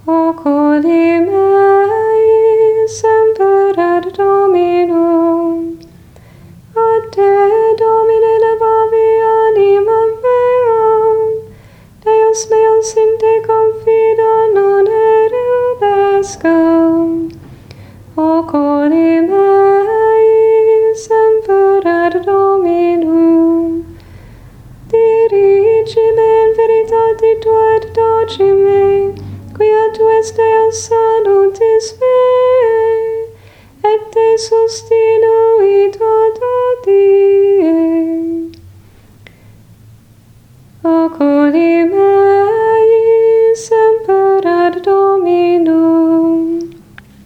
Oculi mei semper ad Dominum. A te, Domine, levavi animam meam. Deus meus in te confido non erubescam. Oculi mei semper ad Dominum. Dirigi me in veritate tua et doci me, quia tu es Deus salutis me, et te sustina